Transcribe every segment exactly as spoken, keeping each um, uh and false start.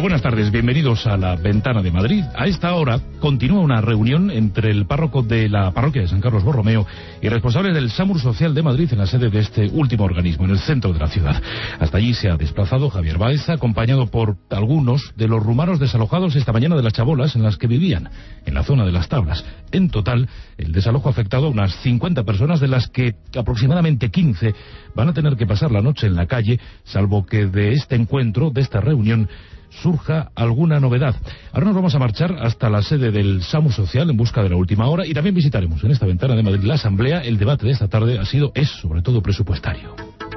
buenas tardes, bienvenidos a la Ventana de Madrid. A esta hora continúa una reunión entre el párroco de la parroquia de San Carlos Borromeo y responsables del SAMUR Social de Madrid en la sede de este último organismo, en el centro de la ciudad. Hasta allí se ha desplazado Javier Baeza, acompañado por algunos de los rumanos desalojados esta mañana de las chabolas en las que vivían, en la zona de las Tablas. En total, el desalojo ha afectado a unas cincuenta personas, de las que aproximadamente quince van a tener que pasar la noche en la calle, salvo que de este encuentro, de esta reunión, surja alguna novedad. Ahora nos vamos a marchar hasta la sede del SAMUR Social en busca de la última hora, y también visitaremos en esta Ventana de Madrid la Asamblea. El debate de esta tarde ha sido, es sobre todo presupuestario.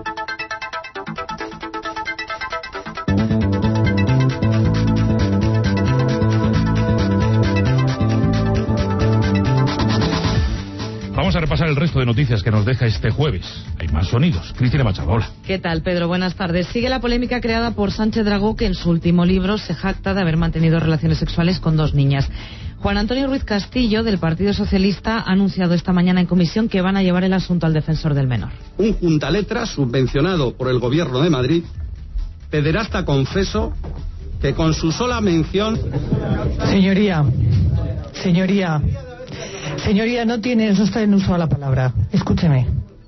Vamos a repasar el resto de noticias que nos deja este jueves. Hay más sonidos. Cristina Machado, hola. ¿Qué tal, Pedro? Buenas tardes. Sigue la polémica creada por Sánchez Dragó, que en su último libro se jacta de haber mantenido relaciones sexuales con dos niñas. Juan Antonio Ruiz Castillo, del Partido Socialista, ha anunciado esta mañana en comisión que van a llevar el asunto al defensor del menor. Un juntaletras subvencionado por el Gobierno de Madrid, pederasta confeso, que con su sola mención... Señoría, señoría... Señoría, no tiene, no está en uso a la palabra. Escúcheme.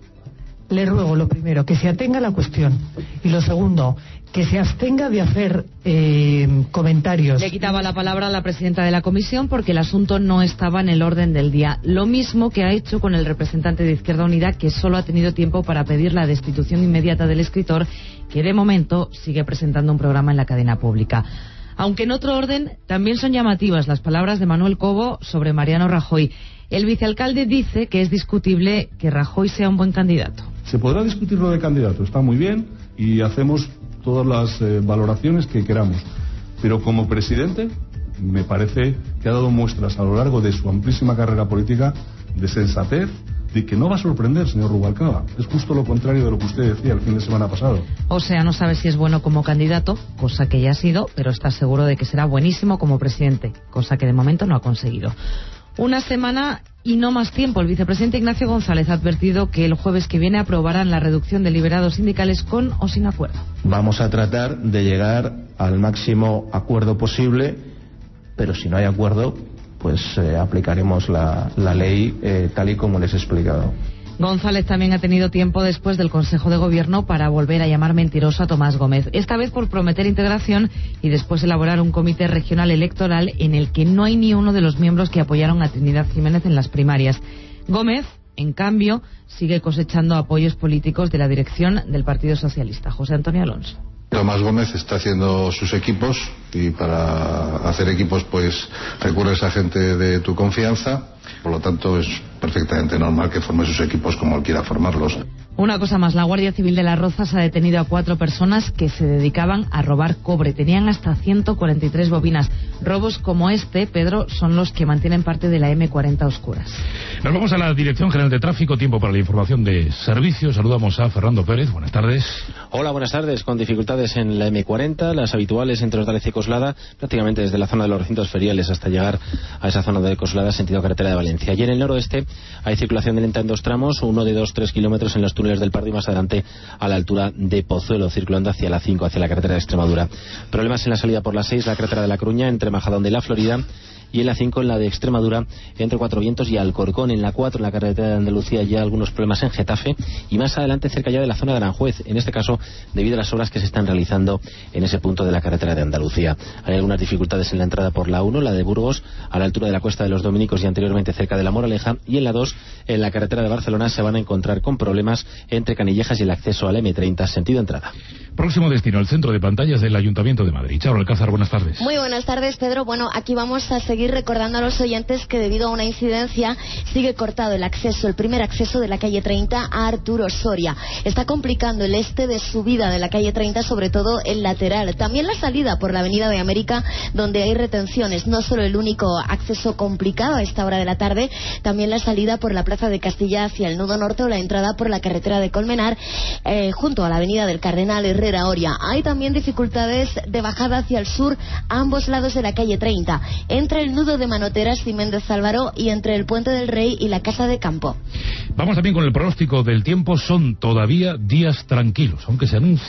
Le ruego, lo primero, que se atenga a la cuestión. Y lo segundo, que se abstenga de hacer eh, comentarios. Le quitaba la palabra a la presidenta de la comisión porque el asunto no estaba en el orden del día. Lo mismo que ha hecho con el representante de Izquierda Unida, que solo ha tenido tiempo para pedir la destitución inmediata del escritor, que de momento sigue presentando un programa en la cadena pública. Aunque en otro orden, también son llamativas las palabras de Manuel Cobo sobre Mariano Rajoy. El vicealcalde dice que es discutible que Rajoy sea un buen candidato. Se podrá discutir lo de candidato, está muy bien, y hacemos todas las eh, valoraciones que queramos. Pero como presidente, me parece que ha dado muestras a lo largo de su amplísima carrera política de sensatez, de que no va a sorprender, señor Rubalcaba. Es justo lo contrario de lo que usted decía el fin de semana pasado. O sea, no sabe si es bueno como candidato, cosa que ya ha sido, pero está seguro de que será buenísimo como presidente, cosa que de momento no ha conseguido. Una semana y no más tiempo. El vicepresidente Ignacio González ha advertido que el jueves que viene aprobarán la reducción de liberados sindicales con o sin acuerdo. Vamos a tratar de llegar al máximo acuerdo posible, pero si no hay acuerdo, pues eh, aplicaremos la, la ley eh, tal y como les he explicado. González también ha tenido tiempo después del Consejo de Gobierno para volver a llamar mentiroso a Tomás Gómez, esta vez por prometer integración y después elaborar un comité regional electoral en el que no hay ni uno de los miembros que apoyaron a Trinidad Jiménez en las primarias. Gómez, en cambio, sigue cosechando apoyos políticos de la dirección del Partido Socialista. José Antonio Alonso. Tomás Gómez está haciendo sus equipos, y para hacer equipos pues recurres a gente de tu confianza. Por lo tanto, es perfectamente normal que forme sus equipos como él quiera formarlos. Una cosa más, la Guardia Civil de Las Rozas ha detenido a cuatro personas que se dedicaban a robar cobre. Tenían hasta ciento cuarenta y tres bobinas. Robos como este, Pedro, son los que mantienen parte de la eme cuarenta oscuras. Nos vamos a la Dirección General de Tráfico. Tiempo para la información de servicios. Saludamos a Fernando Pérez. Buenas tardes. Hola, buenas tardes. Con dificultades en la eme cuarenta, las habituales entre Hortaleza y Coslada, prácticamente desde la zona de los recintos feriales hasta llegar a esa zona de Coslada, sentido carretera de Valencia. Y en el noroeste hay circulación de lenta en dos tramos, uno de dos tres kilómetros en los túneles del Pardo y más adelante a la altura de Pozuelo, circulando hacia la cinco, hacia la carretera de Extremadura. Problemas en la salida por la seis, la carretera de La Coruña, entre Majadahonda y La Florida, y en la cinco, en la de Extremadura, entre Cuatro Vientos y Alcorcón. En la cuatro, en la carretera de Andalucía, ya algunos problemas en Getafe, y más adelante cerca ya de la zona de Aranjuez, en este caso debido a las obras que se están realizando en ese punto de la carretera de Andalucía. Hay algunas dificultades en la entrada por la uno, la de Burgos, a la altura de la Cuesta de los Dominicos y anteriormente cerca de la Moraleja, y en la dos, en la carretera de Barcelona, se van a encontrar con problemas entre Canillejas y el acceso a la eme treinta, sentido entrada. Próximo destino, el centro de pantallas del Ayuntamiento de Madrid. Charo Alcázar, buenas tardes. Muy buenas tardes, Pedro. Bueno, aquí vamos a seguir recordando a los oyentes que debido a una incidencia sigue cortado el acceso, el primer acceso de la calle treinta a Arturo Soria. Está complicando el este de subida de la calle treinta, sobre todo el lateral. También la salida por la Avenida de América, donde hay retenciones. No solo el único acceso complicado a esta hora de la tarde, también la salida por la Plaza de Castilla hacia el nudo norte o la entrada por la carretera de Colmenar, eh, junto a la Avenida del Cardenal Herrera Oria. Hay también dificultades de bajada hacia el sur a ambos lados de la calle treinta, entre el nudo de Manoteras y Méndez Álvaro y entre el Puente del Rey y la Casa de Campo. Vamos también con el pronóstico del tiempo. Son todavía días tranquilos, aunque se anuncia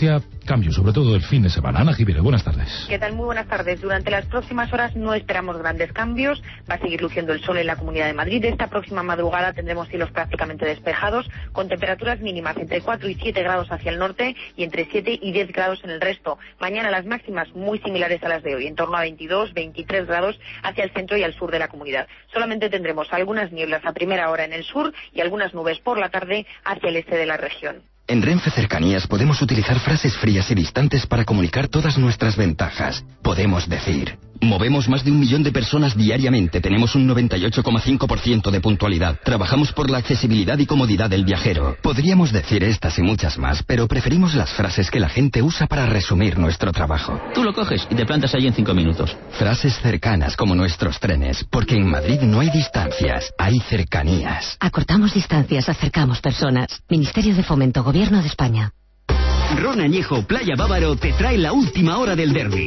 cambios, sobre todo el fin de semana. Ana Jiménez, buenas tardes. ¿Qué tal? Muy buenas tardes. Durante las próximas horas no esperamos grandes cambios. Va a seguir luciendo el sol en la Comunidad de Madrid. Esta próxima madrugada tendremos cielos prácticamente despejados, con temperaturas mínimas entre cuatro y siete grados hacia el norte y entre siete y diez grados en el resto. Mañana las máximas muy similares a las de hoy, en torno a veintidós, veintitrés grados hacia el centro y al sur de la comunidad. Solamente tendremos algunas nieblas a primera hora en el sur y algunas nubes por la tarde hacia el este de la región. En Renfe Cercanías podemos utilizar frases frías y distantes para comunicar todas nuestras ventajas. Podemos decir: movemos más de un millón de personas diariamente, tenemos un noventa y ocho coma cinco por ciento de puntualidad, trabajamos por la accesibilidad y comodidad del viajero. Podríamos decir estas y muchas más, pero preferimos las frases que la gente usa para resumir nuestro trabajo. Tú lo coges y te plantas allí en cinco minutos. Frases cercanas como nuestros trenes, porque en Madrid no hay distancias, hay cercanías. Acortamos distancias, acercamos personas. Ministerio de Fomento, Gobierno de España. Ron Añejo Playa Bávaro te trae la última hora del derbi.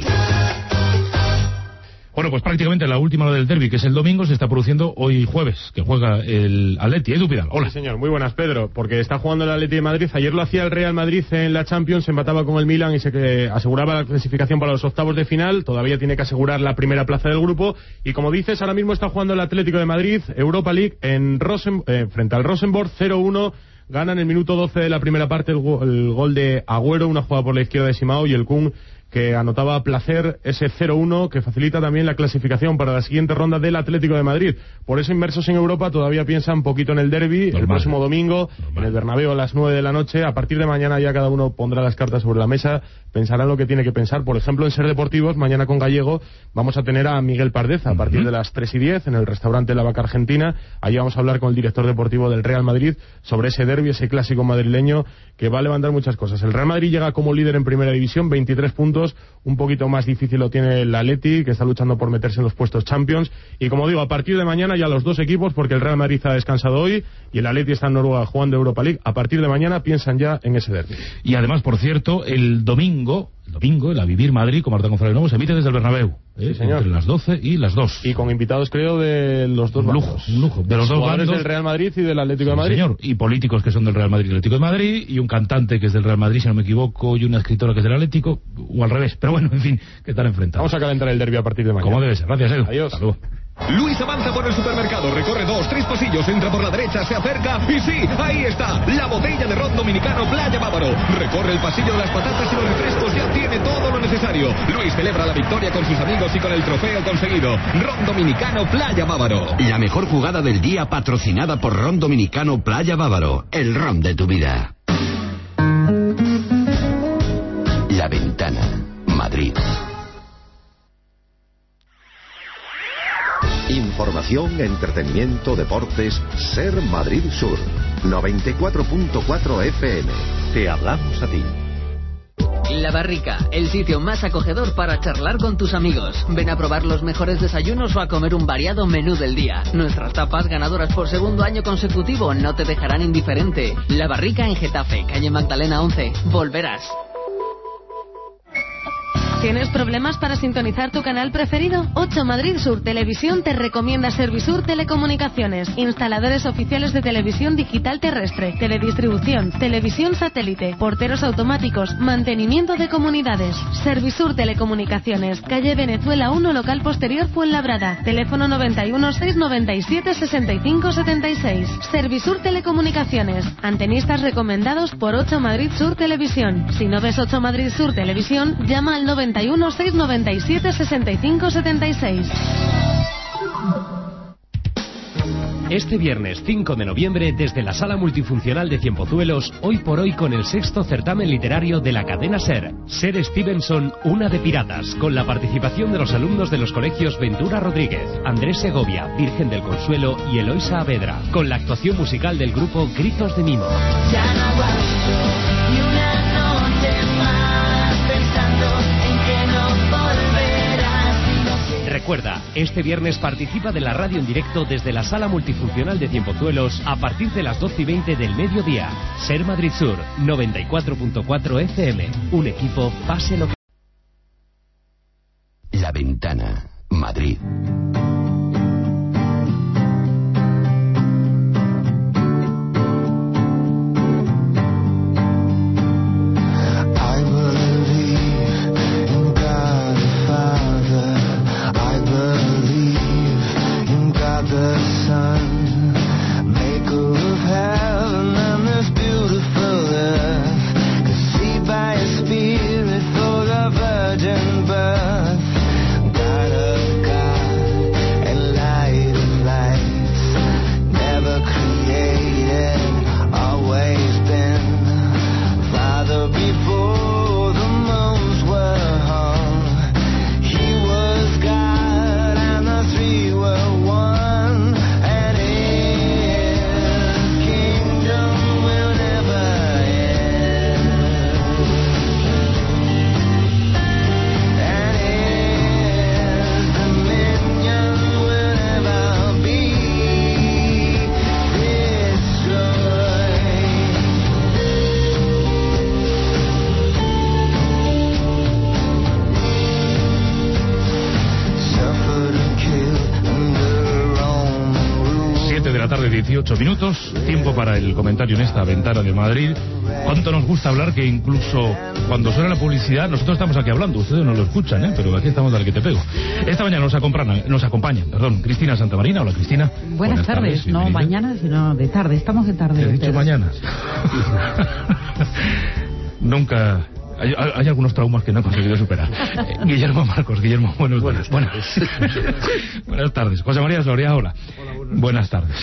Bueno, pues prácticamente la última hora del derbi, que es el domingo, se está produciendo hoy jueves, que juega el Atleti. Edu Pidal, hola. Sí, señor, muy buenas, Pedro, porque está jugando el Atleti de Madrid. Ayer lo hacía el Real Madrid en la Champions, se empataba con el Milan y se aseguraba la clasificación para los octavos de final. Todavía tiene que asegurar la primera plaza del grupo. Y como dices, ahora mismo está jugando el Atlético de Madrid, Europa League, en Rosen, eh, frente al Rosenborg, cero uno. Gana en el minuto doce de la primera parte el, go el gol de Agüero, una jugada por la izquierda de Simao, y el Kun, que anotaba a placer ese cero uno, que facilita también la clasificación para la siguiente ronda del Atlético de Madrid. Por eso, inmersos en Europa, todavía piensan un poquito en el derbi, el próximo domingo, Normal. en el Bernabéu a las nueve de la noche. A partir de mañana ya cada uno pondrá las cartas sobre la mesa, pensará en lo que tiene que pensar. Por ejemplo, en Ser Deportivos, mañana con Gallego, vamos a tener a Miguel Pardeza a partir de las tres y diez en el restaurante La Vaca Argentina. Allí vamos a hablar con el director deportivo del Real Madrid sobre ese derbi, ese clásico madrileño que va a levantar muchas cosas. El Real Madrid llega como líder en primera división, veintitrés puntos. Un poquito más difícil lo tiene el Atleti, que está luchando por meterse en los puestos Champions. Y como digo, a partir de mañana ya los dos equipos, porque el Real Madrid ha descansado hoy y el Atleti está en Noruega jugando Europa League, a partir de mañana piensan ya en ese derbi. Y además, por cierto, el domingo, el domingo, el A Vivir Madrid con Marta González Novo se emite desde el Bernabéu. ¿eh? Sí, señor. Entre las doce y las dos. Y con invitados, creo, de los dos un lujo, bandos. Un lujo, de los dos jugadores bandos. del Real Madrid y del Atlético Sí, de Madrid. señor. Y políticos que son del Real Madrid y del Atlético de Madrid, y un cantante que es del Real Madrid, si no me equivoco, y una escritora que es del Atlético, o al revés. Pero bueno, en fin, que están enfrentados. Vamos a calentar el derbi a partir de mañana. Como debe ser. Gracias, Edu. Adiós. Hasta luego. Luis avanza por el supermercado, recorre dos, tres pasillos, entra por la derecha, se acerca y sí, ahí está, la botella de ron dominicano Playa Bávaro. Recorre el pasillo de las patatas y los refrescos, ya tiene todo lo necesario. Luis celebra la victoria con sus amigos y con el trofeo conseguido. Ron dominicano Playa Bávaro. La mejor jugada del día patrocinada por Ron Dominicano Playa Bávaro, el ron de tu vida. La Ventana, Madrid. Información, entretenimiento, deportes, Ser Madrid Sur, noventa y cuatro punto cuatro F M. Te hablamos a ti. La Barrica, el sitio más acogedor para charlar con tus amigos. Ven a probar los mejores desayunos o a comer un variado menú del día. Nuestras tapas, ganadoras por segundo año consecutivo, no te dejarán indiferente. La Barrica en Getafe, calle Magdalena once. Volverás. ¿Tienes problemas para sintonizar tu canal preferido? ocho Madrid Sur Televisión te recomienda Servisur Telecomunicaciones, instaladores oficiales de televisión digital terrestre, teledistribución, televisión satélite, porteros automáticos, mantenimiento de comunidades. Servisur Telecomunicaciones, calle Venezuela uno, local posterior Fuenlabrada, teléfono noventa y uno, seiscientos noventa y siete, sesenta y cinco setenta y seis. Servisur Telecomunicaciones, antenistas recomendados por ocho Madrid Sur Televisión. Si no ves ocho Madrid Sur Televisión, llama al noventa y uno, seiscientos noventa y siete, sesenta y cinco setenta y seis. Este viernes cinco de noviembre, desde la Sala Multifuncional de Cienpozuelos, hoy por hoy con el sexto certamen literario de la cadena SER. SER Stevenson, una de piratas, con la participación de los alumnos de los colegios Ventura Rodríguez, Andrés Segovia, Virgen del Consuelo y Eloisa Avedra, con la actuación musical del grupo Gritos de Mimo. Ya no aguanto ni una noche más pensando en que no volverás. Recuerda, este viernes participa de la radio en directo desde la Sala Multifuncional de Cienpozuelos a partir de las doce y veinte del mediodía. Ser Madrid Sur, noventa y cuatro punto cuatro F M. Un equipo, pase lo que... La Ventana, Madrid. I believe dieciocho minutos, tiempo para el comentario en esta ventana de Madrid. ¿Cuánto nos gusta hablar que incluso cuando suena la publicidad nosotros estamos aquí hablando? Ustedes no lo escuchan, ¿eh? Pero aquí estamos dale que te pego. Esta mañana nos acompañan, nos acompañan, perdón, Cristina Santamarina. Hola, Cristina. Buenas, Buenas tardes, tardes no mañana, sino de tarde. Estamos de tarde. Te he dicho Pedro. mañana. Nunca... Hay, hay algunos traumas que no he conseguido superar. Eh, Guillermo Marcos, Guillermo, buenos días. Buenas tardes. Buenas tardes. José María Soria, hola. Hola buenas, buenas tardes.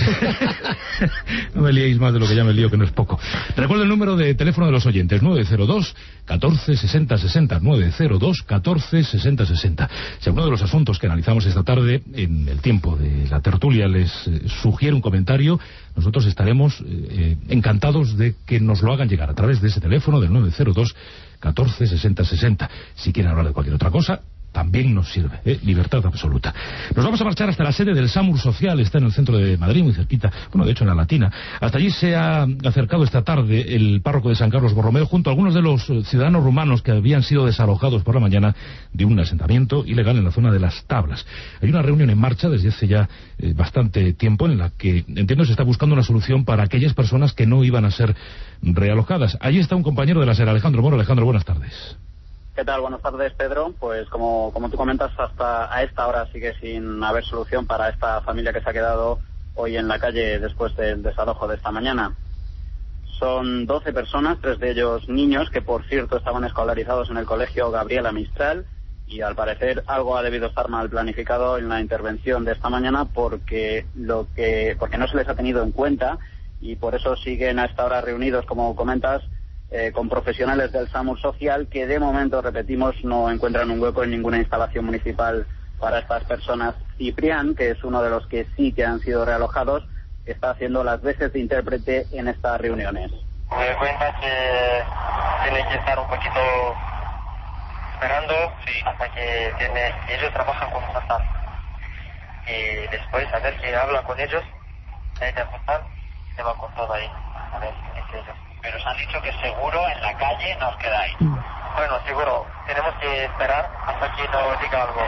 No me liéis más de lo que ya me lío, que no es poco. Recuerdo el número de teléfono de los oyentes, nueve cero dos, catorce, sesenta, sesenta, nueve cero dos, catorce, sesenta, sesenta. Si alguno de los asuntos que analizamos esta tarde, en el tiempo de la tertulia, les eh, sugiere un comentario, nosotros estaremos eh, encantados de que nos lo hagan llegar a través de ese teléfono del nueve cero dos, catorce, sesenta, sesenta. Si quieren hablar de cualquier otra cosa, también nos sirve, ¿eh? Libertad absoluta. Nos vamos a marchar hasta la sede del SAMUR Social, está en el centro de Madrid, muy cerquita, bueno, de hecho en la Latina. Hasta allí se ha acercado esta tarde el párroco de San Carlos Borromeo junto a algunos de los ciudadanos rumanos que habían sido desalojados por la mañana de un asentamiento ilegal en la zona de Las Tablas. Hay una reunión en marcha desde hace ya eh, bastante tiempo en la que, entiendo, se está buscando una solución para aquellas personas que no iban a ser realojadas. Allí está un compañero de la SER, Alejandro Moro. Alejandro, buenas tardes. ¿Qué tal? Buenas tardes, Pedro. Pues como, como tú comentas, hasta a esta hora sigue sin haber solución para esta familia que se ha quedado hoy en la calle después del desalojo de esta mañana. Son doce personas, tres de ellos niños, que por cierto estaban escolarizados en el colegio Gabriela Mistral, y al parecer algo ha debido estar mal planificado en la intervención de esta mañana porque, lo que, porque no se les ha tenido en cuenta, y por eso siguen a esta hora reunidos, como comentas, Eh, con profesionales del SAMUR Social que de momento, repetimos, no encuentran un hueco en ninguna instalación municipal para estas personas. Ciprián, que es uno de los que sí que han sido realojados, está haciendo las veces de intérprete en estas reuniones. Me doy cuenta que tiene que estar un poquito esperando sí. hasta que tiene, ellos trabajan con WhatsApp y después a ver que habla con ellos, hay que ajustar, se va con todo ahí, a ver qué es ellos. Pero os han dicho que seguro en la calle no os quedáis. Bueno, seguro, tenemos que esperar hasta que nos diga algo.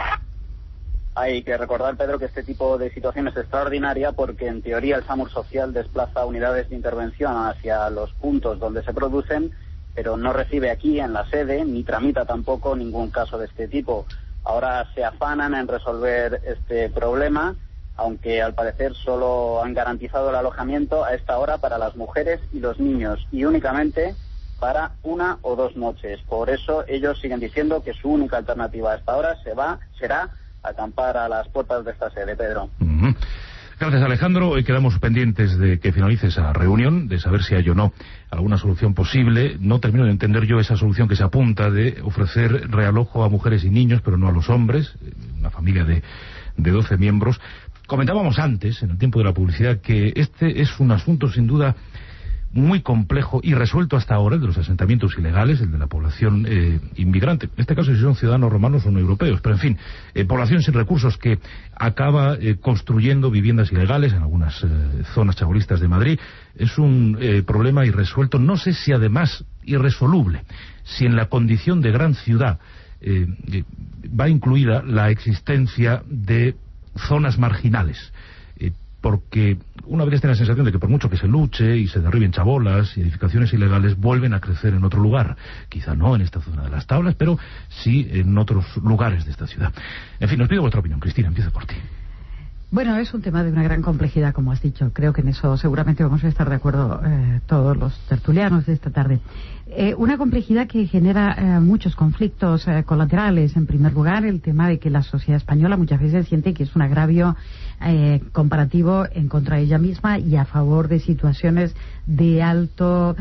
Hay que recordar, Pedro, que este tipo de situación es extraordinaria porque en teoría el SAMUR Social desplaza unidades de intervención hacia los puntos donde se producen, pero no recibe aquí en la sede ni tramita tampoco ningún caso de este tipo. Ahora se afanan en resolver este problema, aunque al parecer solo han garantizado el alojamiento a esta hora para las mujeres y los niños, y únicamente para una o dos noches. Por eso ellos siguen diciendo que su única alternativa a esta hora se va, será acampar a las puertas de esta sede, Pedro. Uh-huh. Gracias, Alejandro. Hoy quedamos pendientes de que finalice esa reunión, de saber si hay o no alguna solución posible. No termino de entender yo esa solución que se apunta de ofrecer realojo a mujeres y niños, pero no a los hombres, una familia de, de doce miembros. Comentábamos antes, en el tiempo de la publicidad, que este es un asunto sin duda muy complejo y resuelto hasta ahora, el de los asentamientos ilegales, el de la población eh, inmigrante. En este caso, si son ciudadanos romanos o no europeos, pero en fin, eh, población sin recursos que acaba eh, construyendo viviendas ilegales en algunas eh, zonas chabolistas de Madrid. Es un eh, problema irresuelto, no sé si además irresoluble, si en la condición de gran ciudad eh, eh, va incluida la existencia de zonas marginales, eh, porque una vez tiene la sensación de que por mucho que se luche y se derriben chabolas y edificaciones ilegales, vuelven a crecer en otro lugar, quizá no en esta zona de Las Tablas, pero sí en otros lugares de esta ciudad. En fin, os pido vuestra opinión. Cristina, empieza por ti. Bueno, es un tema de una gran complejidad, como has dicho. Creo que en eso seguramente vamos a estar de acuerdo eh, todos los tertulianos de esta tarde. Eh, una complejidad que genera eh, muchos conflictos eh, colaterales. En primer lugar, el tema de que la sociedad española muchas veces siente que es un agravio eh, comparativo en contra de ella misma y a favor de situaciones de alto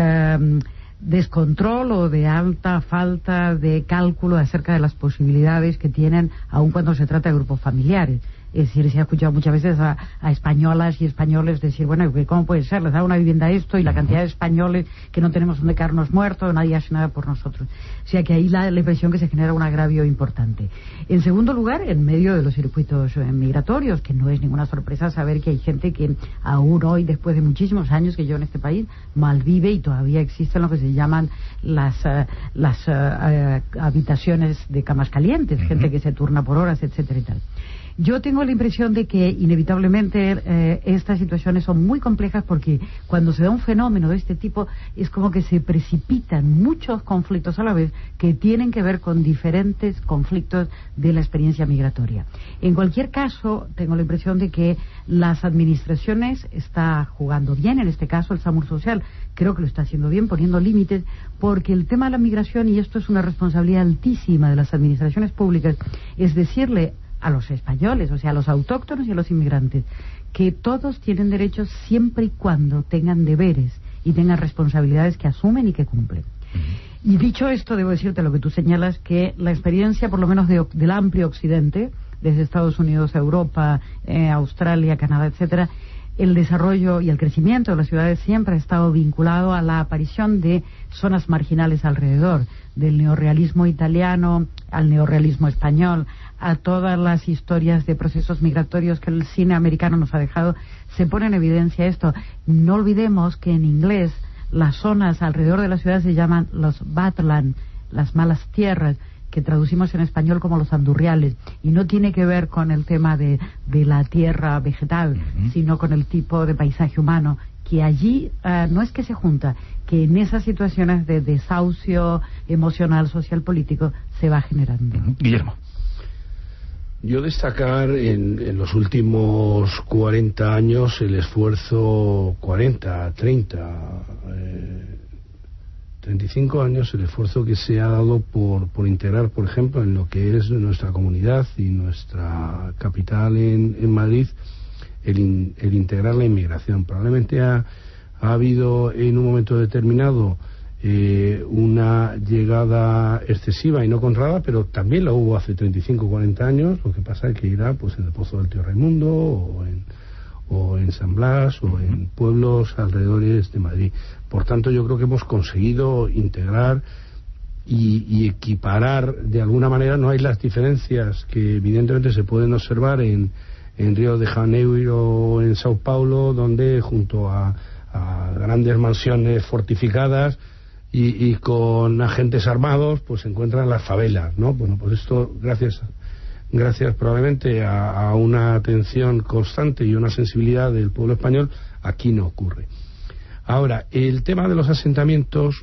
eh, descontrol o de alta falta de cálculo acerca de las posibilidades que tienen, aun cuando se trata de grupos familiares. Es decir, se ha escuchado muchas veces a, a españolas y españoles decir, bueno, ¿cómo puede ser? Les da una vivienda a esto y la cantidad de españoles que no tenemos donde quedarnos muertos, nadie hace nada por nosotros. O sea que ahí la, la impresión que se genera un agravio importante. En segundo lugar, en medio de los circuitos eh, migratorios, que no es ninguna sorpresa saber que hay gente que aún hoy, después de muchísimos años que lleva en este país, malvive y todavía existen lo que se llaman las, uh, las uh, uh, habitaciones de camas calientes, uh-huh. gente que se turna por horas, etcétera y tal. Yo tengo la impresión de que inevitablemente eh, estas situaciones son muy complejas porque cuando se da un fenómeno de este tipo es como que se precipitan muchos conflictos a la vez que tienen que ver con diferentes conflictos de la experiencia migratoria. En cualquier caso, tengo la impresión de que las administraciones está jugando bien, en este caso el SAMUR Social creo que lo está haciendo bien, poniendo límites, porque el tema de la migración, y esto es una responsabilidad altísima de las administraciones públicas, es decirle a los españoles, o sea, a los autóctonos y a los inmigrantes, que todos tienen derechos siempre y cuando tengan deberes y tengan responsabilidades que asumen y que cumplen. Y dicho esto, debo decirte lo que tú señalas, que la experiencia, por lo menos de, del amplio occidente, desde Estados Unidos a Europa, eh, Australia, Canadá, etcétera, el desarrollo y el crecimiento de las ciudades siempre ha estado vinculado a la aparición de zonas marginales alrededor, del neorrealismo italiano al neorrealismo español, a todas las historias de procesos migratorios que el cine americano nos ha dejado. Se pone en evidencia esto. No olvidemos que en inglés las zonas alrededor de la ciudad se llaman los badland, las malas tierras, que traducimos en español como los andurriales, y no tiene que ver con el tema de, de la tierra vegetal, uh-huh. sino con el tipo de paisaje humano, que allí uh, no es que se junta, que en esas situaciones de desahucio emocional, social, político, se va generando. Uh-huh. Guillermo. Yo destacar en, en los últimos cuarenta años el esfuerzo, cuarenta, treinta, eh, treinta y cinco años, el esfuerzo que se ha dado por, por integrar, por ejemplo, en lo que es nuestra comunidad y nuestra capital en, en Madrid, el, in, el integrar la inmigración. Probablemente ha, ha habido en un momento determinado eh, una llegada excesiva y no controlada, pero también la hubo hace treinta y cinco o cuarenta años. Lo que pasa es que irá pues en el Pozo del Tío Raimundo o en, o en San Blas o en pueblos alrededores de Madrid. Por tanto, yo creo que hemos conseguido integrar y, y equiparar de alguna manera. No hay las diferencias que evidentemente se pueden observar en, en Río de Janeiro o en Sao Paulo, donde junto a, a grandes mansiones fortificadas y, y con agentes armados pues se encuentran las favelas, ¿no? Bueno, pues esto gracias gracias probablemente a, a una atención constante y una sensibilidad del pueblo español, aquí no ocurre. Ahora, el tema de los asentamientos,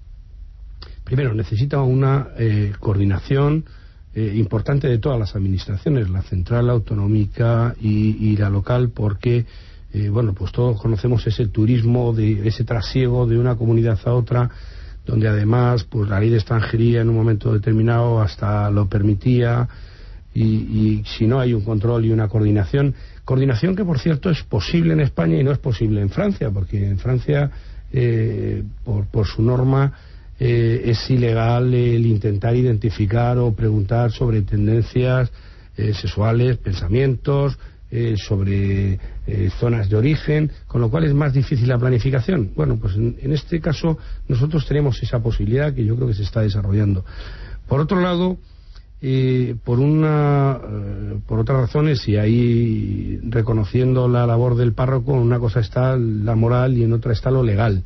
primero, necesita una eh, coordinación eh, importante de todas las administraciones, la central, la autonómica y, y la local, porque, eh, bueno, pues todos conocemos ese turismo, de ese trasiego de una comunidad a otra, donde además, pues la ley de extranjería en un momento determinado hasta lo permitía, y, y si no hay un control y una coordinación, coordinación que por cierto es posible en España y no es posible en Francia, porque en Francia eh, por, por su norma eh, es ilegal el intentar identificar o preguntar sobre tendencias eh, sexuales, pensamientos, eh, sobre eh, zonas de origen, con lo cual es más difícil la planificación. Bueno, pues en, en este caso nosotros tenemos esa posibilidad que yo creo que se está desarrollando. Por otro lado, Eh, por una eh, por otras razones, y ahí reconociendo la labor del párroco, en una cosa está la moral y en otra está lo legal.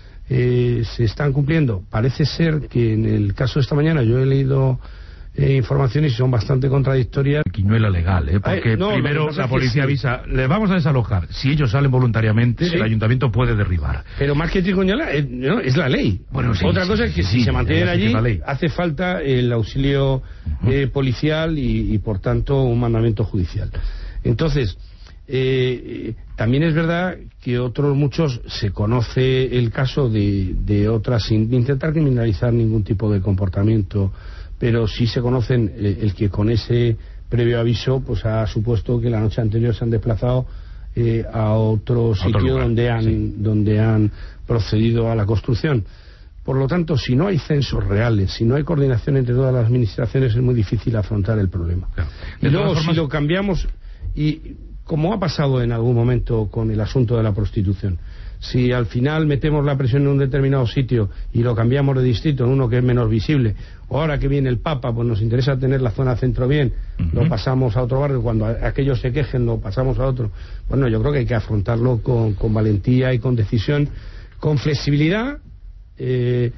Eh, se están cumpliendo. Parece ser que en el caso de esta mañana yo he leído eh, informaciones y son bastante contradictorias. Quiñuela legal, ¿eh? Porque Ay, no, primero la policía sí. avisa, les vamos a desalojar. Si ellos salen voluntariamente, ¿sí? El ayuntamiento puede derribar. Pero más que triquiñuela, eh, no, es la ley. Bueno, sí, Otra sí, cosa es que sí, si se mantienen allí, hace falta el auxilio eh, policial y, y, por tanto, un mandamiento judicial. Entonces, eh, también es verdad que otros muchos se conoce el caso de, de otras, sin intentar criminalizar ningún tipo de comportamiento, pero sí se conocen eh, el que con ese previo aviso pues ha supuesto que la noche anterior se han desplazado eh, a otro sitio otro lugar, donde han sí. donde han procedido a la construcción. Por lo tanto, si no hay censos reales, si no hay coordinación entre todas las administraciones, es muy difícil afrontar el problema. Claro. Y luego, formas... si lo cambiamos, y como ha pasado en algún momento con el asunto de la prostitución, si al final metemos la presión en un determinado sitio y lo cambiamos de distrito en uno que es menos visible, o ahora que viene el Papa, pues nos interesa tener la zona centro bien, uh-huh. lo pasamos a otro barrio, cuando aquellos se quejen lo pasamos a otro. Bueno, yo creo que hay que afrontarlo con, con valentía y con decisión, con flexibilidad, eh,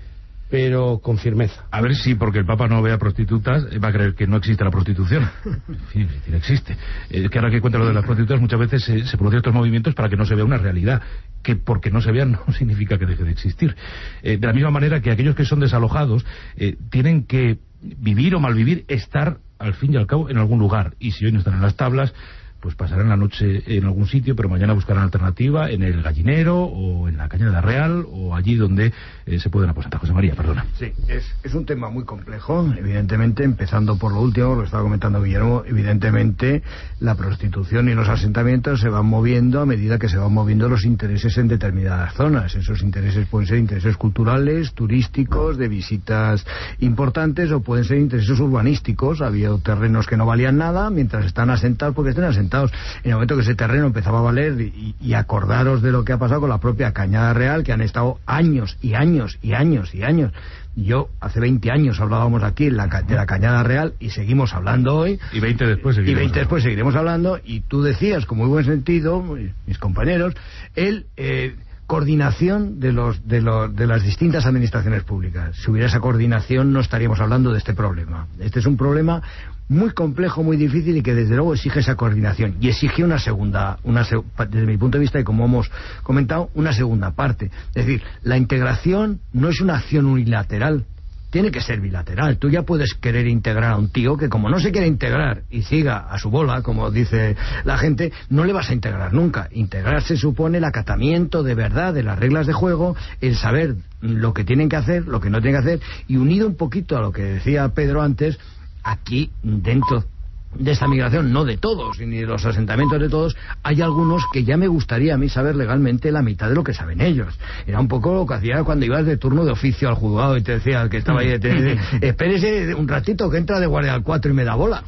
pero con firmeza. A ver si porque el Papa no vea prostitutas va a creer que no existe la prostitución. En fin, es decir, existe. Eh, que ahora que cuenta lo de las prostitutas, muchas veces se, se producen estos movimientos para que no se vea una realidad, que porque no se vean no significa que deje de existir. Eh, de la misma manera que aquellos que son desalojados eh, tienen que vivir o malvivir, estar al fin y al cabo en algún lugar, y si hoy no están en las tablas, pues pasarán la noche en algún sitio, pero mañana buscarán alternativa en el Gallinero o en la Cañada Real o allí donde eh, se pueden aposentar. José María, perdona. Sí, es, es un tema muy complejo, evidentemente, empezando por lo último, lo estaba comentando Guillermo, evidentemente la prostitución y los asentamientos se van moviendo a medida que se van moviendo los intereses en determinadas zonas. Esos intereses pueden ser intereses culturales, turísticos, de visitas importantes, o pueden ser intereses urbanísticos. Había terrenos que no valían nada mientras están asentados porque estén asentados. En el momento que ese terreno empezaba a valer, y, y acordaros de lo que ha pasado con la propia Cañada Real, que han estado años y años y años y años. Yo hace veinte años hablábamos aquí en la, de la Cañada Real y seguimos hablando hoy. Y veinte después seguiremos, y veinte después seguiremos hablando. Y tú decías, con muy buen sentido, mis compañeros, el... Eh, coordinación de los, de los de las distintas administraciones públicas. Si hubiera esa coordinación no estaríamos hablando de este problema. Este es un problema muy complejo, muy difícil, y que desde luego exige esa coordinación, y exige una segunda, una desde mi punto de vista, y como hemos comentado, una segunda parte. Es decir, la integración no es una acción unilateral, tiene que ser bilateral. Tú ya puedes querer integrar a un tío que, como no se quiere integrar y siga a su bola, como dice la gente, no le vas a integrar nunca. Integrarse supone el acatamiento de verdad de las reglas de juego, el saber lo que tienen que hacer, lo que no tienen que hacer, y unido un poquito a lo que decía Pedro antes, aquí dentro de esta migración, no de todos, ni de los asentamientos de todos, hay algunos que ya me gustaría a mí saber legalmente la mitad de lo que saben ellos. Era un poco lo que hacía cuando ibas de turno de oficio al juzgado y te decía el que estaba ahí, te decía, espérese un ratito que entra de guardia al cuatro y me da bola.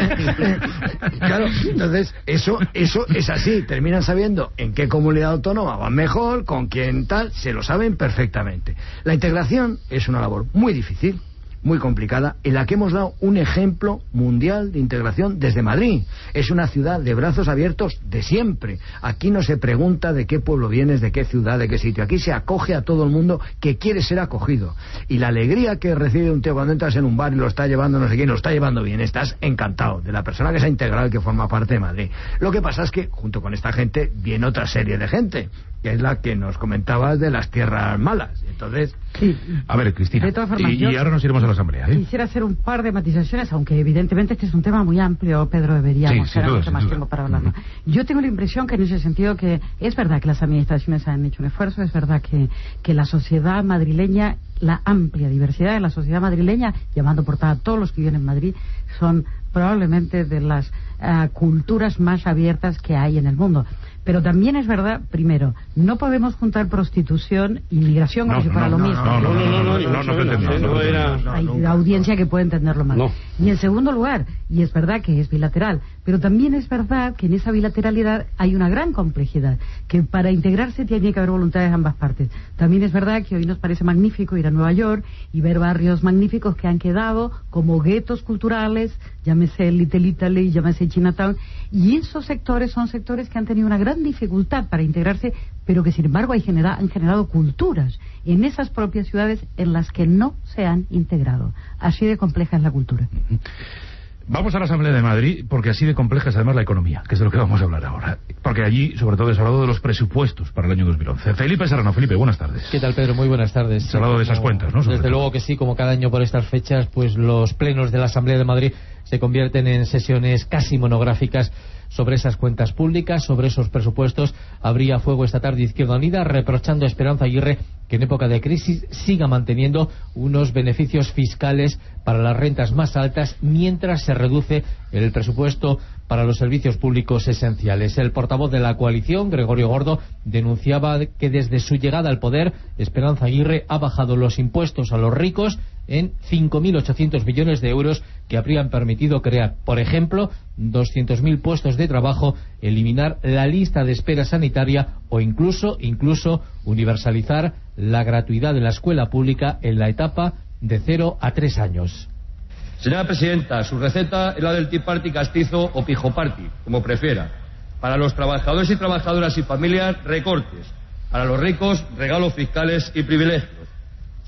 Claro, entonces eso, eso es así, terminan sabiendo en qué comunidad autónoma van mejor, con quién tal, se lo saben perfectamente. La integración es una labor muy difícil, muy complicada, en la que hemos dado un ejemplo mundial de integración desde Madrid. Es una ciudad de brazos abiertos de siempre. Aquí no se pregunta de qué pueblo vienes, de qué ciudad, de qué sitio. Aquí se acoge a todo el mundo que quiere ser acogido. Y la alegría que recibe un tío cuando entras en un bar y lo está llevando no sé quién, lo está llevando bien, estás encantado de la persona que se ha integrado y que forma parte de Madrid. Lo que pasa es que junto con esta gente viene otra serie de gente, que es la que nos comentabas de las tierras malas. Entonces, sí. A ver, Cristina, de todas formas, y, y ahora nos iremos a la Asamblea, ¿eh? Quisiera hacer un par de matizaciones, aunque evidentemente este es un tema muy amplio, Pedro, deberíamos sí, tener duda, mucho más duda. tiempo para hablarlo. Uh-huh. Yo tengo la impresión que en ese sentido que es verdad que las administraciones han hecho un esfuerzo, es verdad que, que la sociedad madrileña, la amplia diversidad de la sociedad madrileña, llamando por tanto a todos los que viven en Madrid, son probablemente de las uh, culturas más abiertas que hay en el mundo. Pero también es verdad, primero, no podemos juntar prostitución y migración como no, si fuera no, lo no, mismo. No, no, no, no, no, no, no, no, no era... Hay la audiencia que puede entenderlo mal. No. Y en segundo lugar, y es verdad que es bilateral, pero también es verdad que en esa bilateralidad hay una gran complejidad, que para integrarse tiene que haber voluntades de ambas partes. También es verdad que hoy nos parece magnífico ir a Nueva York y ver barrios magníficos que han quedado como guetos culturales, llámese Little Italy, llámese Chinatown, y esos sectores son sectores que han tenido una gran dificultad para integrarse, pero que sin embargo hay genera, han generado culturas en esas propias ciudades en las que no se han integrado. Así de compleja es la cultura. Vamos a la Asamblea de Madrid, porque así de compleja es además la economía, que es de lo que vamos a hablar ahora. Porque allí, sobre todo, se ha hablado de los presupuestos para el año dos mil once. Felipe Serrano. Felipe, buenas tardes. ¿Qué tal, Pedro? Muy buenas tardes. Se ha hablado de esas cuentas, ¿no? Sobre Desde todo. luego que sí, como cada año por estas fechas, pues los plenos de la Asamblea de Madrid se convierten en sesiones casi monográficas sobre esas cuentas públicas, sobre esos presupuestos. Habría fuego esta tarde Izquierda Unida, reprochando a Esperanza Aguirre que en época de crisis siga manteniendo unos beneficios fiscales para las rentas más altas, mientras se reduce el presupuesto para los servicios públicos esenciales. El portavoz de la coalición, Gregorio Gordo, denunciaba que desde su llegada al poder, Esperanza Aguirre ha bajado los impuestos a los ricos en cinco mil ochocientos millones de euros que habrían permitido crear, por ejemplo, doscientos mil puestos de trabajo, eliminar la lista de espera sanitaria o incluso, incluso universalizar la gratuidad de la escuela pública en la etapa de cero a tres años. Señora Presidenta, su receta es la del Tea Party castizo o Pijo Party, como prefiera. Para los trabajadores y trabajadoras y familias, recortes. Para los ricos, regalos fiscales y privilegios.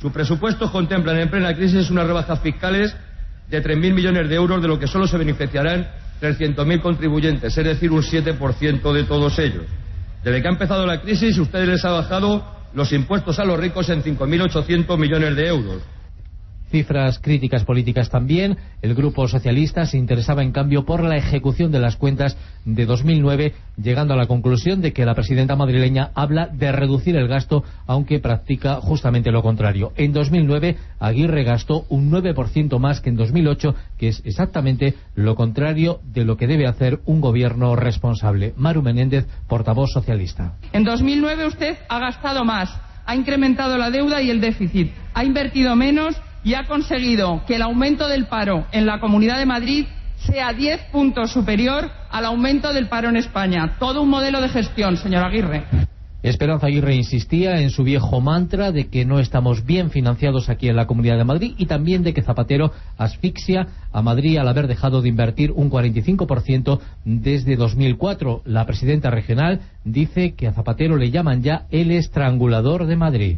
Sus presupuestos contemplan en plena crisis unas rebajas fiscales de tres mil millones de euros, de lo que solo se beneficiarán trescientos mil contribuyentes, es decir, un siete por ciento de todos ellos. Desde que ha empezado la crisis, ustedes les han bajado los impuestos a los ricos en cinco mil ochocientos millones de euros. Cifras críticas políticas también. El Grupo Socialista se interesaba en cambio por la ejecución de las cuentas de dos mil nueve, llegando a la conclusión de que la presidenta madrileña habla de reducir el gasto, aunque practica justamente lo contrario. En dos mil nueve Aguirre gastó un nueve por ciento más que en dos mil ocho, que es exactamente lo contrario de lo que debe hacer un gobierno responsable. Maru Menéndez, portavoz socialista. En dos mil nueve usted ha gastado más, ha incrementado la deuda y el déficit, ha invertido menos y ha conseguido que el aumento del paro en la Comunidad de Madrid sea diez puntos superior al aumento del paro en España. Todo un modelo de gestión, señor Aguirre. Esperanza Aguirre insistía en su viejo mantra de que no estamos bien financiados aquí en la Comunidad de Madrid y también de que Zapatero asfixia a Madrid al haber dejado de invertir un cuarenta y cinco por ciento desde dos mil cuatro. La presidenta regional dice que a Zapatero le llaman ya el estrangulador de Madrid.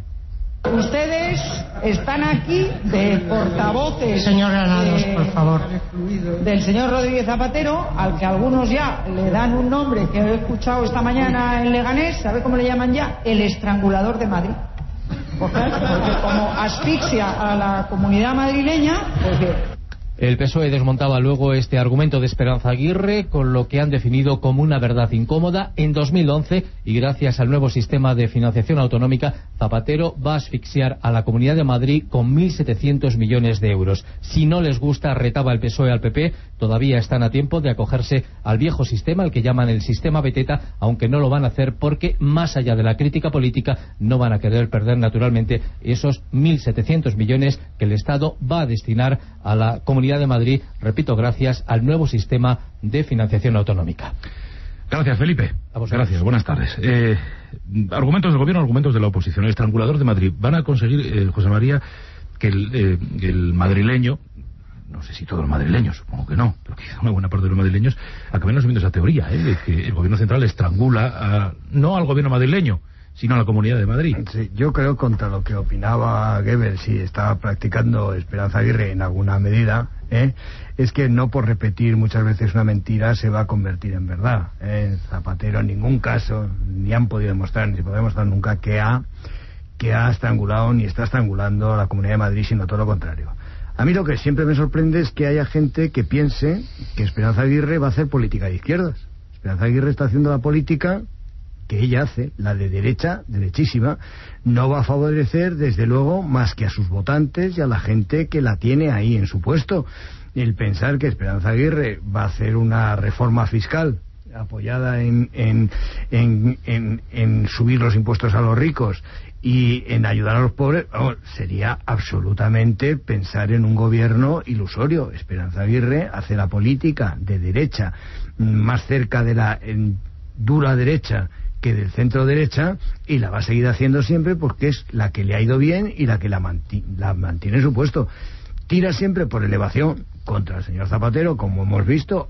Ustedes están aquí de portavoces. Señor Granados, de, por favor. Del señor Rodríguez Zapatero, al que algunos ya le dan un nombre que he escuchado esta mañana en Leganés. ¿Sabe cómo le llaman ya? El estrangulador de Madrid. ¿Por qué? Porque como asfixia a la comunidad madrileña, porque... El P S O E desmontaba luego este argumento de Esperanza Aguirre con lo que han definido como una verdad incómoda. En dos mil once, y gracias al nuevo sistema de financiación autonómica, Zapatero va a asfixiar a la Comunidad de Madrid con mil setecientos millones de euros. Si no les gusta, retaba el P S O E al P P, todavía están a tiempo de acogerse al viejo sistema, el que llaman el sistema Beteta, aunque no lo van a hacer porque, más allá de la crítica política, no van a querer perder naturalmente esos mil setecientos millones que el Estado va a destinar a la Comunidad de Madrid, repito, gracias al nuevo sistema de financiación autonómica. Gracias, Felipe. Gracias, buenas tardes. Eh, argumentos del gobierno, argumentos de la oposición. El estrangulador de Madrid. Van a conseguir, eh, José María, que el, eh, el madrileño, no sé si todos los madrileños, supongo que no, pero quizá una buena parte de los madrileños, acaben asumiendo esa teoría, eh, de que el gobierno central estrangula a, no al gobierno madrileño, sino a la Comunidad de Madrid. Sí, yo creo, contra lo que opinaba Goebbels y estaba practicando Esperanza Aguirre en alguna medida, ¿eh? es que no por repetir muchas veces una mentira se va a convertir en verdad. ¿eh? Zapatero en ningún caso, ni han podido demostrar, ni se puede demostrar nunca que ha, que ha estrangulado ni está estrangulando a la Comunidad de Madrid, sino todo lo contrario. A mí lo que siempre me sorprende es que haya gente que piense que Esperanza Aguirre va a hacer política de izquierdas. Esperanza Aguirre está haciendo la política que ella hace, la de derecha, derechísima, no va a favorecer desde luego más que a sus votantes y a la gente que la tiene ahí en su puesto. El pensar que Esperanza Aguirre va a hacer una reforma fiscal apoyada en, en, en, en, en subir los impuestos a los ricos y en ayudar a los pobres, oh, sería absolutamente pensar en un gobierno ilusorio. Esperanza Aguirre hace la política de derecha, más cerca de la en, dura derecha que del centro derecha, y la va a seguir haciendo siempre porque es la que le ha ido bien y la que la, manti la mantiene en su puesto. Tira siempre por elevación contra el señor Zapatero, como hemos visto,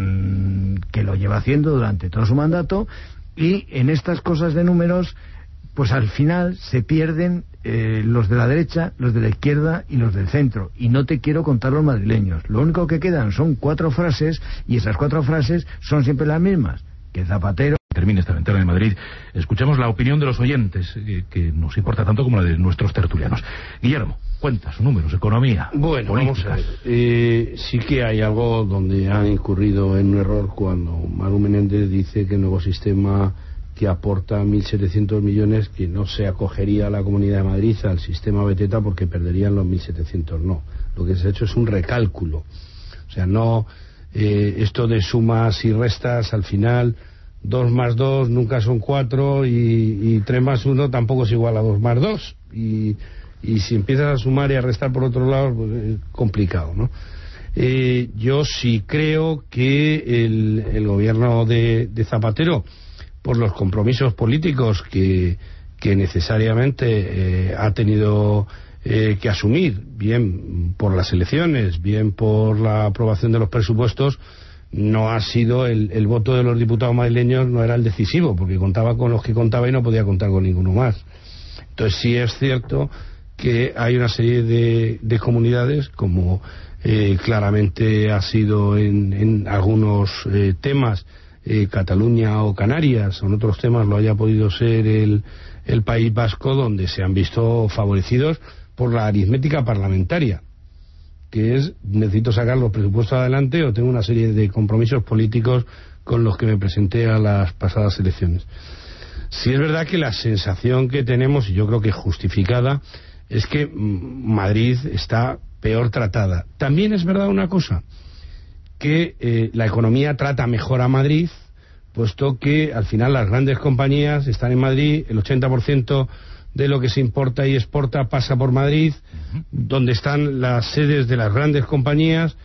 mmm, que lo lleva haciendo durante todo su mandato, y en estas cosas de números, pues al final se pierden eh, los de la derecha, los de la izquierda y los del centro, y no te quiero contar los madrileños. Lo único que quedan son cuatro frases, y esas cuatro frases son siempre las mismas, que Zapatero... Termine esta ventana de Madrid. Escuchamos la opinión de los oyentes, eh, que nos importa tanto como la de nuestros tertulianos. Guillermo, cuentas, números, economía. Bueno, políticas. Vamos a ver. Eh, sí que hay algo donde han incurrido en un error cuando Maru Menéndez dice que el nuevo sistema que aporta mil setecientos millones, que no se acogería a la Comunidad de Madrid al sistema Beteta porque perderían los mil setecientos. No, lo que se ha hecho es un recálculo. O sea, no eh, esto de sumas y restas al final... Dos más dos nunca son cuatro, y, y tres más uno tampoco es igual a dos más dos, y, y si empiezas a sumar y a restar por otro lado, pues es complicado, ¿no? Eh, yo sí creo que el, el gobierno de, de Zapatero, por los compromisos políticos que, que necesariamente eh, ha tenido eh, que asumir, bien por las elecciones, bien por la aprobación de los presupuestos, no ha sido el, el voto de los diputados madrileños, no era el decisivo, porque contaba con los que contaba y no podía contar con ninguno más. Entonces sí es cierto que hay una serie de, de comunidades, como eh, claramente ha sido en, en algunos eh, temas, eh, Cataluña o Canarias, o en otros temas lo haya podido ser el, el País Vasco, donde se han visto favorecidos por la aritmética parlamentaria, que es, necesito sacar los presupuestos adelante o tengo una serie de compromisos políticos con los que me presenté a las pasadas elecciones. Sí es verdad que la sensación que tenemos, y yo creo que justificada, es que Madrid está peor tratada. También es verdad una cosa, que eh, la economía trata mejor a Madrid, puesto que al final las grandes compañías están en Madrid, el ochenta por ciento de lo que se importa y exporta pasa por Madrid, uh-huh. donde están las sedes de las grandes compañías,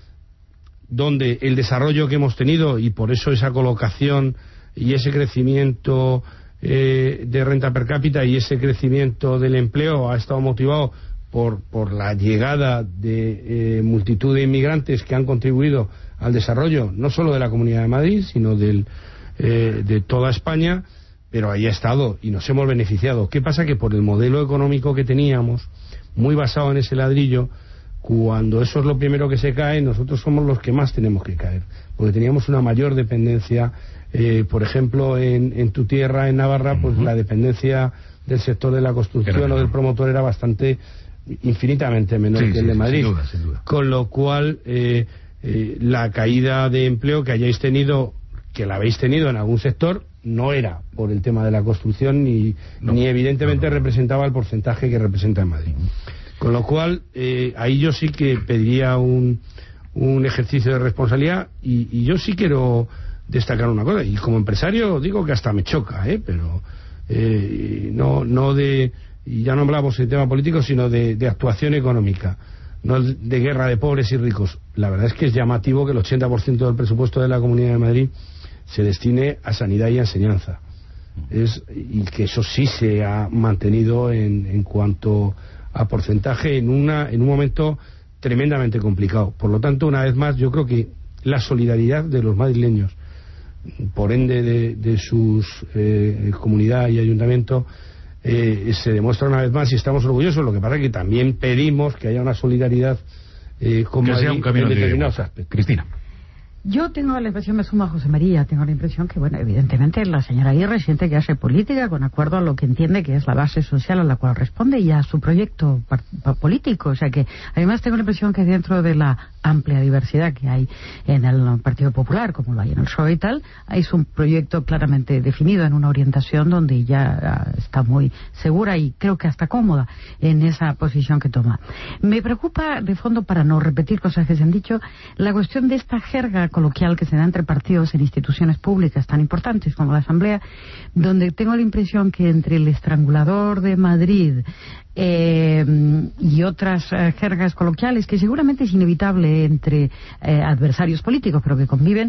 donde el desarrollo que hemos tenido, y por eso esa colocación y ese crecimiento eh, de renta per cápita y ese crecimiento del empleo ha estado motivado por, por la llegada de eh, multitud de inmigrantes que han contribuido al desarrollo no solo de la Comunidad de Madrid, sino del, eh, de toda España, pero ahí ha estado y nos hemos beneficiado. ¿Qué pasa? Que por el modelo económico que teníamos, muy basado en ese ladrillo, cuando eso es lo primero que se cae, nosotros somos los que más tenemos que caer, porque teníamos una mayor dependencia, eh, por ejemplo, en, en tu tierra, en Navarra, pues uh-huh. la dependencia del sector de la construcción o del promotor era bastante, infinitamente menor sí, que el sí, de Madrid. Sin duda, sin duda. Con lo cual, eh, eh, la caída de empleo que hayáis tenido, que la habéis tenido en algún sector, no era por el tema de la construcción, ni, no, ni evidentemente no, no. representaba el porcentaje que representa en Madrid. Con lo cual, eh, ahí yo sí que pediría un, un ejercicio de responsabilidad, y, y yo sí quiero destacar una cosa, y como empresario digo que hasta me choca, ¿eh? pero eh, no, no de, y ya no hablamos de tema político, sino de, de actuación económica, no de guerra de pobres y ricos. La verdad es que es llamativo que el ochenta por ciento del presupuesto de la Comunidad de Madrid se destine a sanidad y a enseñanza, es, y que eso sí se ha mantenido en, en cuanto a porcentaje en una en un momento tremendamente complicado. Por lo tanto, una vez más, yo creo que la solidaridad de los madrileños, por ende de, de sus eh, comunidad y ayuntamiento, eh, se demuestra una vez más y estamos orgullosos. Lo que pasa es que también pedimos que haya una solidaridad eh, con que Madrid sea un camino en determinados de... aspectos. Cristina. Yo tengo la impresión, me sumo a José María, tengo la impresión que, bueno, evidentemente la señora Aguirre siente que hace política con acuerdo a lo que entiende que es la base social a la cual responde y a su proyecto político. O sea que, además, tengo la impresión que dentro de la amplia diversidad que hay en el Partido Popular, como lo hay en el P S O E y tal, hay un proyecto claramente definido en una orientación donde ya está muy segura y creo que hasta cómoda en esa posición que toma. Me preocupa, de fondo, para no repetir cosas que se han dicho, la cuestión de esta jerga coloquial que se da entre partidos en instituciones públicas tan importantes como la Asamblea, donde tengo la impresión que entre el estrangulador de Madrid eh, y otras eh, jergas coloquiales, que seguramente es inevitable entre eh, adversarios políticos, pero que conviven,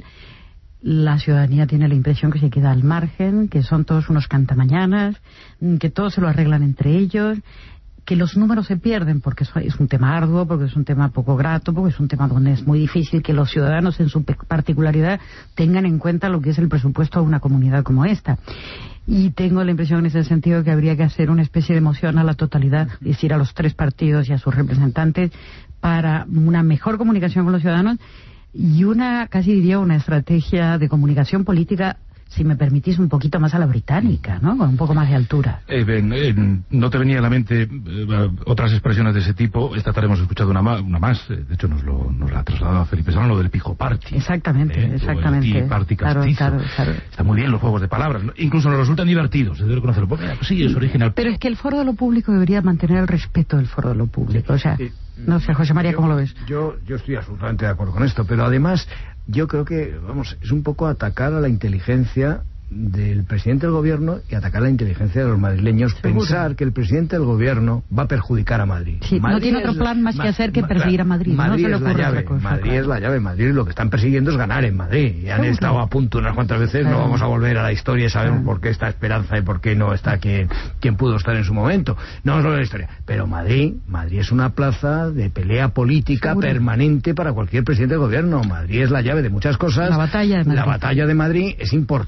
la ciudadanía tiene la impresión que se queda al margen, que son todos unos cantamañanas, que todos se lo arreglan entre ellos, que los números se pierden porque es un tema arduo, porque es un tema poco grato, porque es un tema donde es muy difícil que los ciudadanos en su particularidad tengan en cuenta lo que es el presupuesto de una comunidad como esta. Y tengo la impresión en ese sentido que habría que hacer una especie de moción a la totalidad, es decir, a los tres partidos y a sus representantes, para una mejor comunicación con los ciudadanos y una, casi diría, una estrategia de comunicación política, si me permitís, un poquito más a la británica, ¿no? Con un poco más de altura. Eh, ben, eh, no te venía a la mente eh, otras expresiones de ese tipo. Esta tarde hemos escuchado una, ma una más, eh, de hecho nos, lo, nos la ha trasladado Felipe Solano, lo del pijo party. Exactamente, eh, exactamente. O el tea party castizo. Claro, claro, claro. Está muy bien los juegos de palabras, ¿no? Incluso nos resultan divertidos, se debe reconocerlo. Pues, pues sí, es original. Pero es que el foro de lo público debería mantener el respeto del foro de lo público. O sea, no sé, José María, ¿cómo lo ves? Yo, yo estoy absolutamente de acuerdo con esto, pero además yo creo que, vamos, es un poco atacar a la inteligencia del presidente del gobierno y atacar la inteligencia de los madrileños. ¿Seguro? Pensar que el presidente del gobierno va a perjudicar a Madrid. Sí, Madrid no tiene otro plan más ma que hacer que ma perseguir a Madrid. Madrid no se es le la llave. cosa, Madrid claro. es la llave. Madrid lo que están persiguiendo es ganar en Madrid. Y han ¿Seguro? estado a punto unas cuantas veces. Claro. No vamos a volver a la historia y sabemos claro. por qué está Esperanza y por qué no está quien, quien pudo estar en su momento. No vamos a volver a la historia. Pero Madrid, Madrid es una plaza de pelea política ¿Seguro? permanente para cualquier presidente del gobierno. Madrid es la llave de muchas cosas. La batalla de Madrid. La batalla de Madrid es importantísima.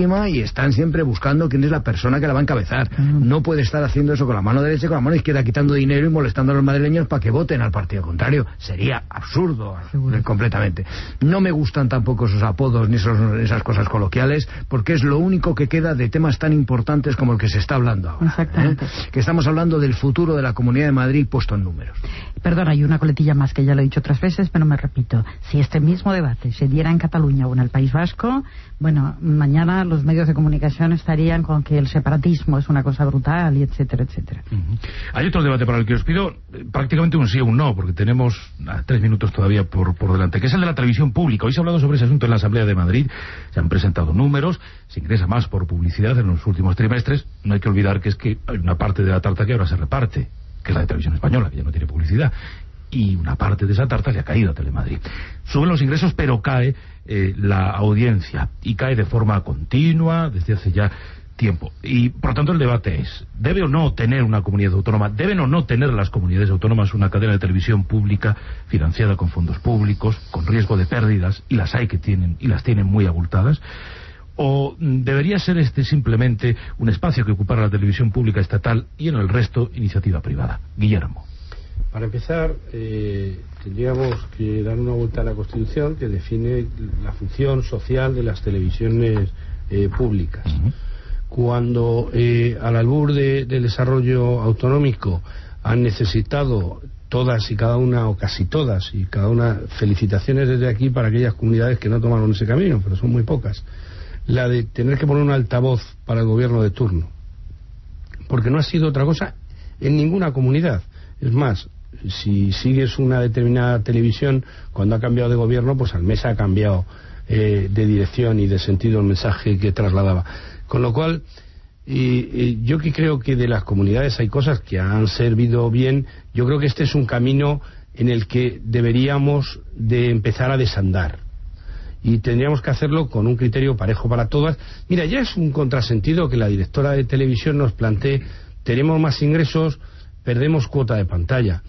grandísima y están siempre buscando quién es la persona que la va a encabezar. Uh-huh. No puede estar haciendo eso con la mano derecha y con la mano izquierda, quitando dinero y molestando a los madrileños para que voten al partido contrario. Sería absurdo, Seguro. completamente. No me gustan tampoco esos apodos ni esos, esas cosas coloquiales, porque es lo único que queda de temas tan importantes como el que se está hablando ahora. Exactamente. ¿eh? Que estamos hablando del futuro de la Comunidad de Madrid puesto en números. Perdona, hay una coletilla más que ya lo he dicho otras veces, pero me repito. Si este mismo debate se diera en Cataluña o en el País Vasco, bueno, mañana los medios de comunicación estarían con que el separatismo es una cosa brutal y etcétera, etcétera. Uh-huh. Hay otro debate para el que os pido eh, prácticamente un sí o un no, porque tenemos ah, tres minutos todavía por, por delante, que es el de la televisión pública. Hoy se ha hablado sobre ese asunto en la Asamblea de Madrid, se han presentado números, se ingresa más por publicidad en los últimos trimestres. No hay que olvidar que es que hay una parte de la tarta que ahora se reparte, que es la de Televisión Española, que ya no tiene publicidad, y una parte de esa tarta le ha caído a Telemadrid. Suben los ingresos, pero cae eh, la audiencia, y cae de forma continua desde hace ya tiempo. Y por lo tanto el debate es, ¿debe o no tener una comunidad autónoma, deben o no tener las comunidades autónomas una cadena de televisión pública financiada con fondos públicos, con riesgo de pérdidas, y las hay que tienen, y las tienen muy abultadas? ¿O debería ser este simplemente un espacio que ocupara la televisión pública estatal y en el resto iniciativa privada? Guillermo. Para empezar, eh, tendríamos que dar una vuelta a la Constitución que define la función social de las televisiones eh, públicas. Uh-huh. Cuando eh, al albur de, del desarrollo autonómico han necesitado todas y cada una, o casi todas y cada una, felicitaciones desde aquí para aquellas comunidades que no tomaron ese camino, pero son muy pocas, la de tener que poner un altavoz para el gobierno de turno, porque no ha sido otra cosa en ninguna comunidad. Es más, si sigues una determinada televisión, cuando ha cambiado de gobierno, pues al mes ha cambiado eh, de dirección y de sentido el mensaje que trasladaba. Con lo cual, y, y yo que creo que de las comunidades hay cosas que han servido bien. Yo creo que este es un camino en el que deberíamos de empezar a desandar, y tendríamos que hacerlo con un criterio parejo para todas. Mira, ya es un contrasentido que la directora de televisión nos plantee: tenemos más ingresos, perdemos cuota de pantalla.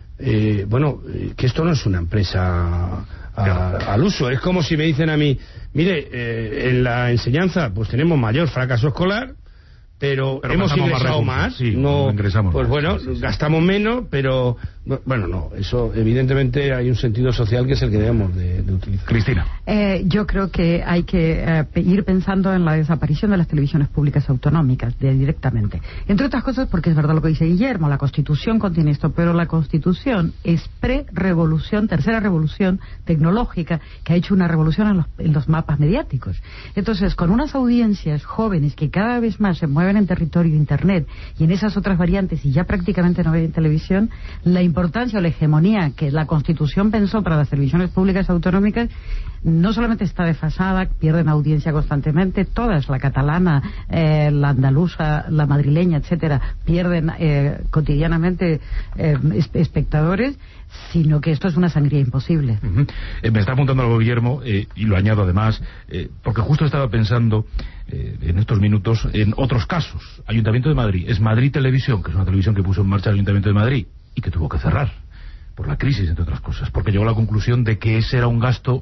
Eh, bueno, eh, que esto no es una empresa a, al uso. Es como si me dicen a mí, mire, eh, en la enseñanza pues tenemos mayor fracaso escolar, pero, pero hemos ingresado más, más sí, no, ingresamos pues más, bueno, sí, sí, gastamos menos, pero bueno, no, eso evidentemente hay un sentido social que es el que debemos de, de utilizar. Cristina. Eh, yo creo que hay que eh, ir pensando en la desaparición de las televisiones públicas autonómicas de, directamente. Entre otras cosas porque es verdad lo que dice Guillermo, la Constitución contiene esto, pero la Constitución es pre-revolución, tercera revolución tecnológica, que ha hecho una revolución en los, en los mapas mediáticos. Entonces, con unas audiencias jóvenes que cada vez más se mueven en territorio internet y en esas otras variantes, y ya prácticamente no ven televisión, la importancia o la hegemonía que la Constitución pensó para las televisiones públicas autonómicas no solamente está desfasada, pierden audiencia constantemente, todas, la catalana, eh, la andaluza, la madrileña, etcétera, pierden eh, cotidianamente eh, espectadores, sino que esto es una sangría imposible. Uh-huh. Eh, me está apuntando algo Guillermo, eh, y lo añado además, eh, porque justo estaba pensando eh, en estos minutos en otros casos. Ayuntamiento de Madrid, es Madrid Televisión, que es una televisión que puso en marcha el Ayuntamiento de Madrid y que tuvo que cerrar por la crisis, entre otras cosas, porque llegó a la conclusión de que ese era un gasto,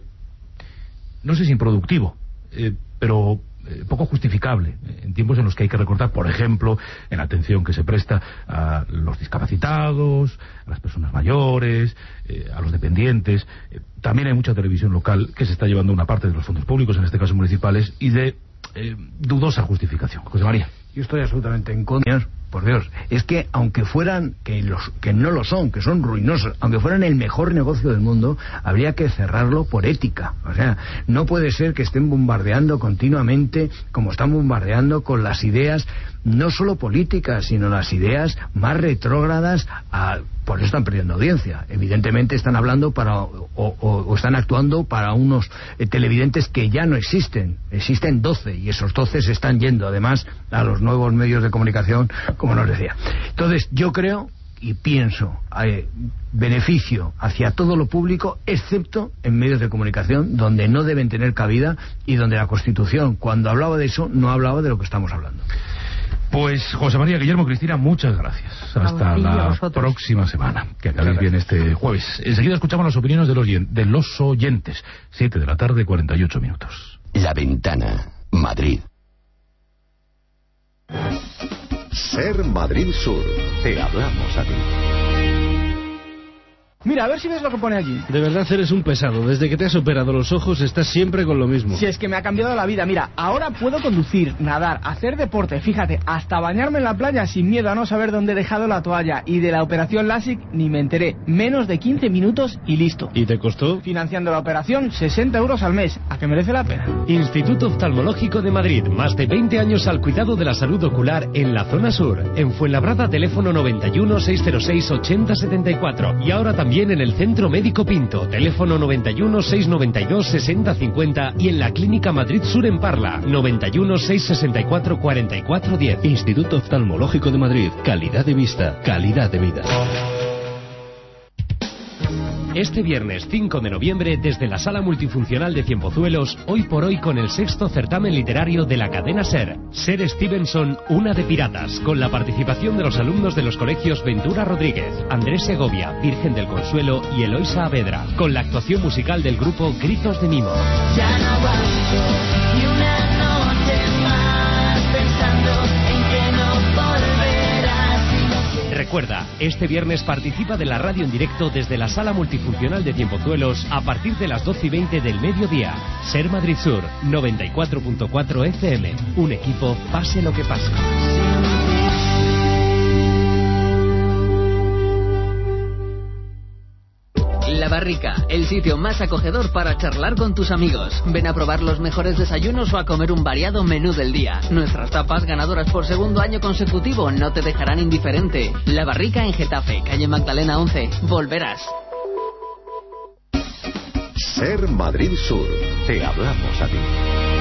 no sé si improductivo, eh, pero eh, poco justificable, en tiempos en los que hay que recortar, por ejemplo, en la atención que se presta a los discapacitados, a las personas mayores, eh, a los dependientes. Eh, también hay mucha televisión local que se está llevando una parte de los fondos públicos, en este caso municipales, y de eh, dudosa justificación. José María. Yo estoy absolutamente en contra. Por Dios, es que aunque fueran, que los que no lo son, que son ruinosos, aunque fueran el mejor negocio del mundo, habría que cerrarlo por ética. O sea, no puede ser que estén bombardeando continuamente, como están bombardeando con las ideas, no solo políticas, sino las ideas más retrógradas. A, por eso están perdiendo audiencia. Evidentemente están hablando para, o, o, o están actuando para unos eh, televidentes que ya no existen. Existen doce, y esos doce se están yendo además a los nuevos medios de comunicación, como nos decía. Entonces, yo creo y pienso eh, beneficio hacia todo lo público, excepto en medios de comunicación, donde no deben tener cabida y donde la Constitución, cuando hablaba de eso, no hablaba de lo que estamos hablando. Pues José María, Guillermo, Cristina, muchas gracias. Hasta la próxima semana, que acabéis bien este jueves. Enseguida escuchamos las opiniones de los, de los oyentes. siete de la tarde, cuarenta y ocho minutos. La Ventana, Madrid. Ser Madrid Sur. Te hablamos a ti. Mira, a ver si ves lo que pone allí. De verdad eres un pesado. Desde que te has operado los ojos estás siempre con lo mismo. Si es que me ha cambiado la vida. Mira, ahora puedo conducir, nadar, hacer deporte, fíjate, hasta bañarme en la playa sin miedo a no saber dónde he dejado la toalla. Y de la operación LASIK ni me enteré. Menos de quince minutos y listo. ¿Y te costó? Financiando la operación, sesenta euros al mes. ¿A que merece la pena? Instituto Oftalmológico de Madrid. Más de veinte años al cuidado de la salud ocular en la zona sur. En Fuenlabrada, teléfono noventa y uno, seiscientos seis, ochenta setenta y cuatro. Y ahora también en el Centro Médico Pinto, teléfono noventa y uno, seiscientos noventa y dos, sesenta cincuenta y en la Clínica Madrid Sur en Parla, noventa y uno, seiscientos sesenta y cuatro, cuarenta y cuatro diez. Instituto Oftalmológico de Madrid, calidad de vista, calidad de vida. Este viernes cinco de noviembre, desde la Sala Multifuncional de Cienpozuelos, hoy por hoy con el sexto certamen literario de la cadena SER. SER Stevenson, Una de Piratas, con la participación de los alumnos de los colegios Ventura Rodríguez, Andrés Segovia, Virgen del Consuelo y Eloisa Avedra, con la actuación musical del grupo Gritos de Mimo. Ya no aguanto ni una noche más pensando en que no volverás. Si no quieres... Recuerda, este viernes participa de la radio en directo desde la Sala Multifuncional de Cienpozuelos a partir de las doce y veinte del mediodía. SER Madrid Sur, noventa y cuatro punto cuatro F M. Un equipo, pase lo que pase. La Barrica, el sitio más acogedor para charlar con tus amigos. Ven a probar los mejores desayunos o a comer un variado menú del día. Nuestras tapas, ganadoras por segundo año consecutivo, no te dejarán indiferente. La Barrica en Getafe, calle Magdalena once. Volverás. Ser Madrid Sur. Te hablamos a ti.